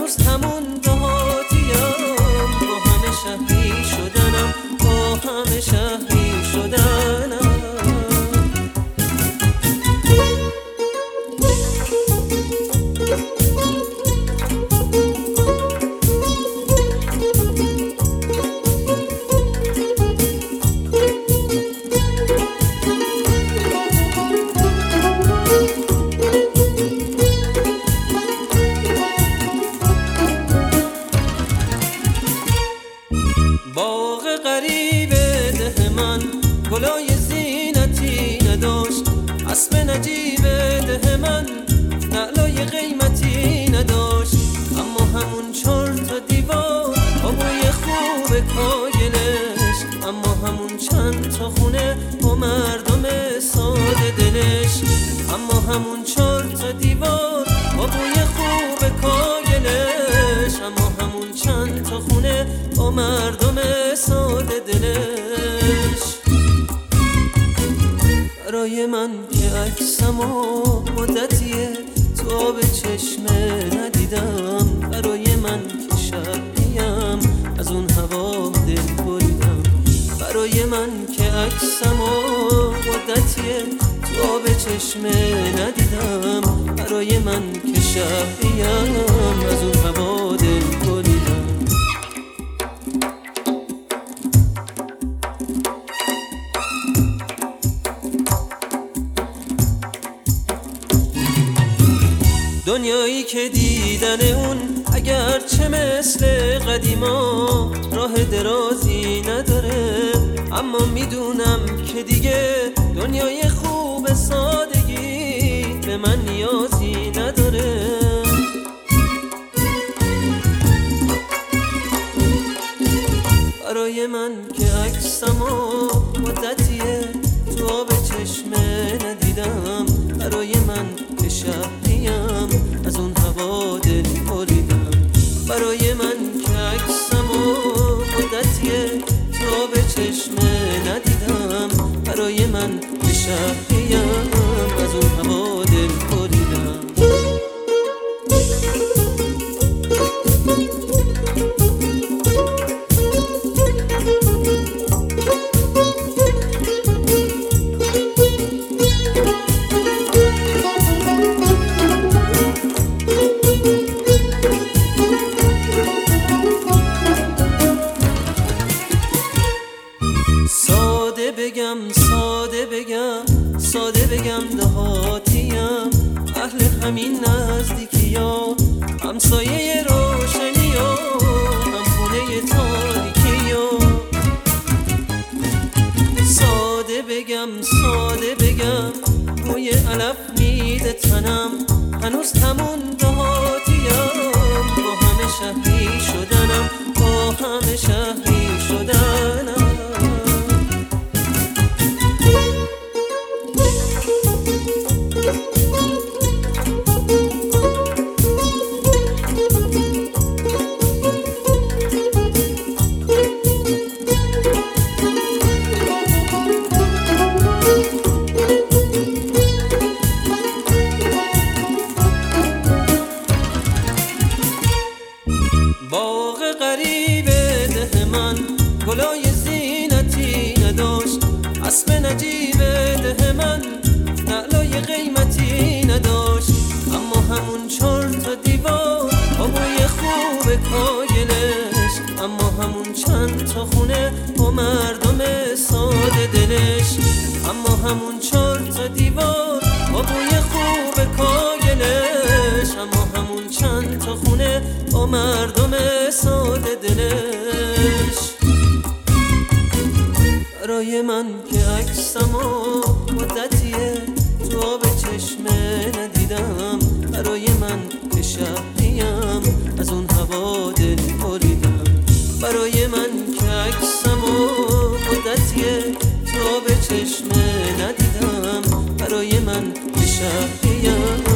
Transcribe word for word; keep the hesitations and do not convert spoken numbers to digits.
هنوز همون دهاتیم، با همه شهری شدنم، با همه شهری شدنم. باغ غریب ده من گلای زینتی نداشت، اسب نجیب ده من نعلای قیمتی نداشت، اما همون چهار تا دیوار با بوی خوب کاگلش، اما همون چند تا خونه با مردم ساده دلش، اما همون چهار تا دیوار با بوی خوب کاگلش، اما همون چند تا خونه با مردم ساده دلش. برای من که عکسمو مدتیه تو آب چشمه ندیدم، برای من که شبیم از اون هوا دل بریدم، برای من که عکسمو مدتیه تو آب چشمه ندیدم، برای من که شبیم از اون هوا دل بریدم. دنیایی که دیدن اون اگر چه مثل قدیما راه درازی نداره، اما میدونم که دیگه دنیای خوب سادگی به من نیازی نداره. برای من که عکسمو مدتیه تو آب چشمه ندیدم، برای من که شهریم از اون هوا دل بریدم، برای من که عکسمو مدتیه تو آب چشمه ندیدم، برای من که شهریم از اون هوا دل بریدم. ساده بگم ساده بگم ساده بگم دهاتیم، اهل همین نزدیکی ها، همسایه روشنی ها، هم خونه تاریکی ها. ساده بگم ساده بگم بوی علف میده تنم، هنوز همون دهاتیم، با همه شهری شدنم، با همه شهری شدنم. باغ غریب ده من گلای زینتی نداشت، اسب نجیب ده من نعلای قیمتی نداشت، اما همون چهار تا دیوار با بوی خوب کاگلش، اما همون چند تا خونه با مردم ساده دلش، اما همون چهار تا دیوار با بوی خوب کاگلش، اما همون چند تا خونه با مردم ساده دلش. برای من که عکسمو مدتیه تو آب چشمه ندیدم، برای من که شهریم از اون هوا دل بریدم، برای من که عکسمو مدتیه تو آب چشمه ندیدم، برای من که شهریم